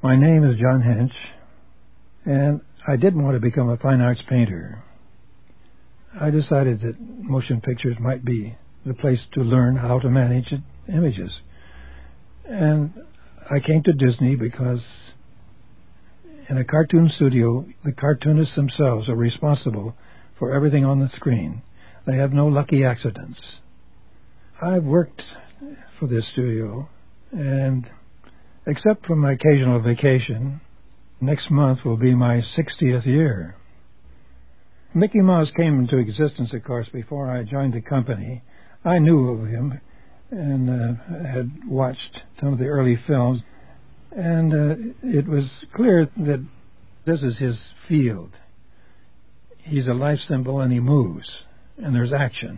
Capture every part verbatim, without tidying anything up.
My name is John Hench, and I didn't want to become a fine arts painter. I decided that motion pictures might be the place to learn how to manage images. And I came to Disney because in a cartoon studio, the cartoonists themselves are responsible for everything on the screen. They have no lucky accidents. I've worked for this studio, and except for my occasional vacation, next month will be my sixtieth year. Mickey Mouse came into existence, of course, before I joined the company. I knew of him and uh, had watched some of the early films, and uh, it was clear that this is his field. He's a life symbol, and he moves, and there's action.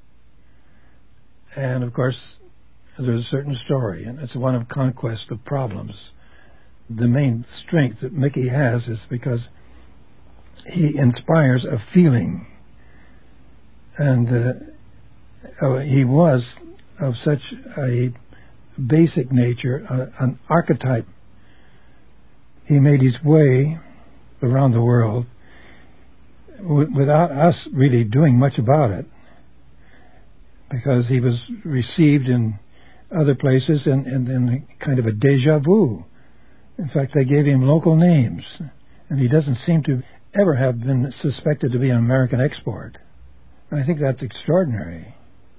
And, of course, there's a certain story, and it's one of conquest of problems. The main strength that Mickey has is because he inspires a feeling. And uh, uh, he was of such a basic nature, uh, an archetype. He made his way around the world w- without us really doing much about it, because he was received in other places and in, in, in kind of a deja vu. In fact, they gave him local names, and he doesn't seem to ever have been suspected to be an American export. And I think that's extraordinary.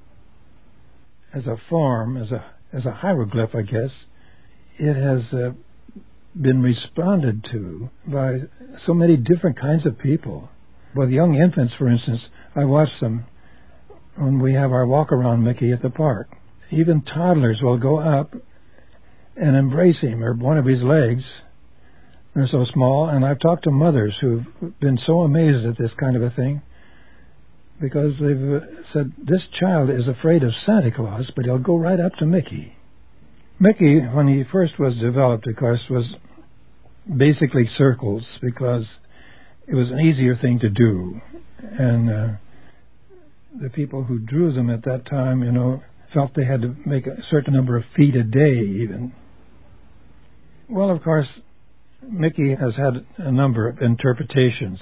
As a form, as a as a hieroglyph, I guess, it has uh, been responded to by so many different kinds of people. With young infants, for instance, I watch them when we have our walk-around Mickey at the park. Even toddlers will go up and embrace him or one of his legs. They're so small, and I've talked to mothers who've been so amazed at this kind of a thing, because they've uh, said, this child is afraid of Santa Claus, but he'll go right up to Mickey. Mickey, when he first was developed, of course, was basically circles, because it was an easier thing to do. And uh, the people who drew them at that time, you know, felt they had to make a certain number of feet a day, even. Well, of course, Mickey has had a number of interpretations.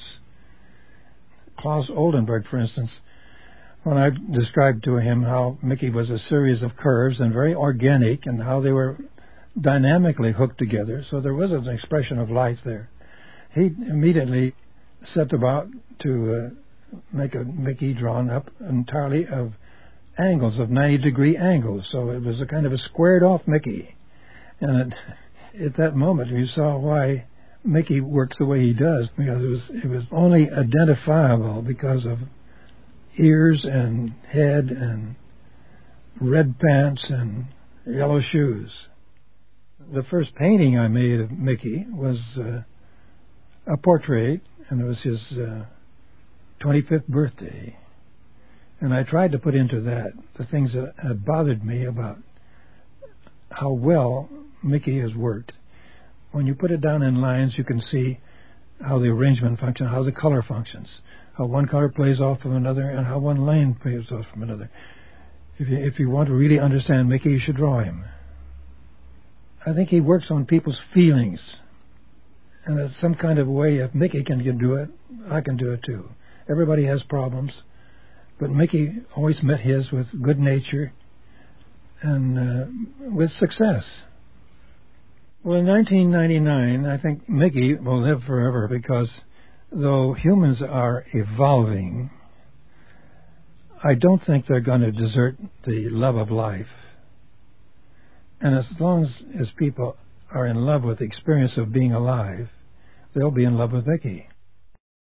Klaus Oldenburg, for instance, when I described to him how Mickey was a series of curves and very organic, and how they were dynamically hooked together, so there was an expression of life there, he immediately set about to uh, make a Mickey drawn up entirely of angles, of ninety degree angles, so it was a kind of a squared off Mickey. And it, at that moment you saw why Mickey works the way he does, because it was it was only identifiable because of ears and head and red pants and yellow shoes. The first painting I made of Mickey was uh, a portrait, and it was his uh, twenty-fifth birthday. And I tried to put into that the things that had bothered me about how well Mickey has worked. When you put it down in lines, you can see how the arrangement functions, how the color functions, how one color plays off of another, and how one line plays off from another. If you, if you want to really understand Mickey, you should draw him. I think he works on people's feelings. And there's some kind of way, if Mickey can do it, I can do it too. Everybody has problems, but Mickey always met his with good nature and uh, with success. Well, in nineteen ninety-nine, I think Mickey will live forever, because though humans are evolving, I don't think they're going to desert the love of life. And as long as, as people are in love with the experience of being alive, they'll be in love with Mickey.